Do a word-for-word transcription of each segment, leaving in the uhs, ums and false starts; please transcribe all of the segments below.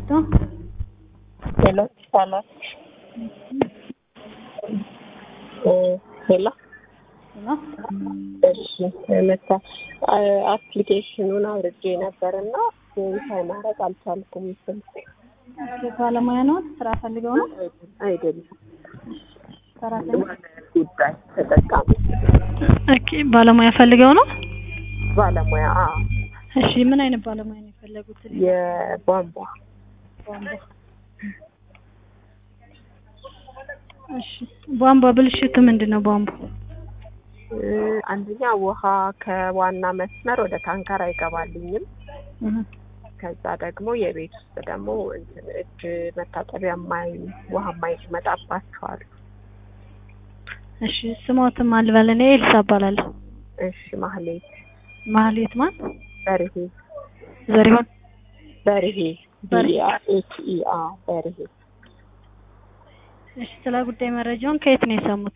Hello. Hello, Sana. Hello. Hello. እሺ መጣ አፕሊኬሽኑን አውርጄ ነበርና ቬሪፋይ ማድረግ አልቻልኩም። ስልክ ባለሙያ ነው ስራ ፈልገው ነው አይደለም ሰራተኛ ጉዳይ ተጠቃሚ። ኦኬ ባለሙያ ፈልገው ነው ባለሙያ አዎ። እሺ ምን አይነት ባለሙያ ነው የፈለጉት? የቧንቧ ቧንቧ። እሺ ቧንቧ ብልሽቱ ምንድነው? ቧንቧ አንደኛ ውሃ ከዋና መስመር ወደ ታንከር አይገባልኝም። ከዛ ደግሞ የቤት ውስጥ ደግሞ እጅ መታጠቢያ ማይ ውሃ ማይመጣባቸዋል። እሺ ስሞትም አልበለኔ ኤልሳ እባላለሁ። እሺ ማህሌት ማህሌት ማን? በርሄ ዘሪሁን በርሄ ቢያ ኤች ኢ አ በርሄ። እሺ ስለ ጉዳይ መረጃውን ከየት ነው የሰሙት?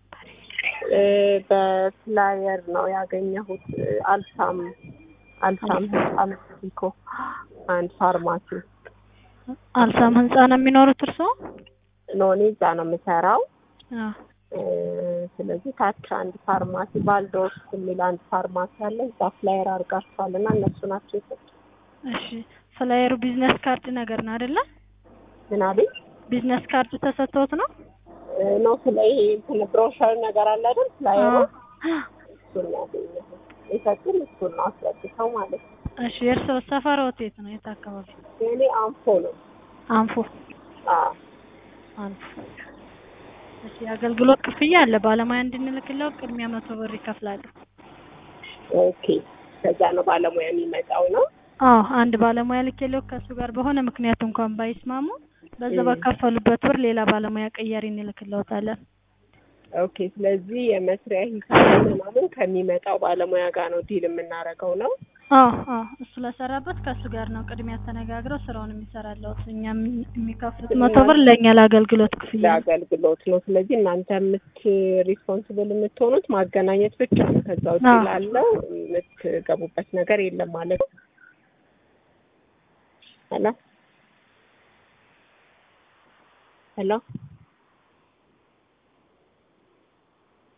በፍላየር ነው ያገኘሁት። አልሳም አልሳም አልሲኮ አንድ ፋርማሲ። አልሳም ህንጻ ነው የሚኖሩት እርሶ? ነው እኔ እዛ ነው የምሰራው። አዎ ስለዚህ ታች አንድ ፋርማሲ ባልዶስ የሚል አንድ ፋርማሲ አለ። እዛ ፍላየር አድርጋችኋልና እነሱ ናቸው የሰጡት። እሺ ፍላየሩ ቢዝነስ ካርድ ነገር ነው አይደለ? ምን አለኝ? ቢዝነስ ካርድ ተሰጥቶት ነው? ነው ፍላይ እንትን ብሮሸር ነገር አለ አይደል? ፍላየሩ እሱን ነው የሰጡን። እሱን ነው አስረድተው ማለት ነው። እሺ የእርሶ ሰፈር የት ነው? የት አካባቢ? የኔ አንፎ ነው። አንፎ አዎ አንፎ። እሺ አገልግሎት ክፍያ አለ። ባለሙያ እንድንልክለው ቅድሚያ መቶ ብር ይከፍላሉ። ኦኬ ከዛ ነው ባለሙያ የሚመጣው ነው? አዎ አንድ ባለሙያ ልኬለው ከሱ ጋር በሆነ ምክንያት እንኳን ባይስማሙ በዛ በከፈሉበት ብር ሌላ ባለሙያ ቀያሪ እንልክለውታለን። ኦኬ ስለዚህ የመስሪያ ሂሳብ ምናምን ከሚመጣው ባለሙያ ጋር ነው ዲል የምናደርገው ነው? አዎ አዎ እሱ ለሰራበት ከሱ ጋር ነው ቅድሚያ ተነጋግረው ስራውን የሚሰራለው። እኛም የሚከፍሉት መቶ ብር ለኛ ለአገልግሎት ክፍያ ለአገልግሎት ነው። ስለዚህ እናንተ የምት ሪስፖንሲብል የምትሆኑት ማገናኘት ብቻ ነው። ከዛ ውጪ ላለው የምትገቡበት ነገር የለም ማለት ነው። ሄሎ ሄሎ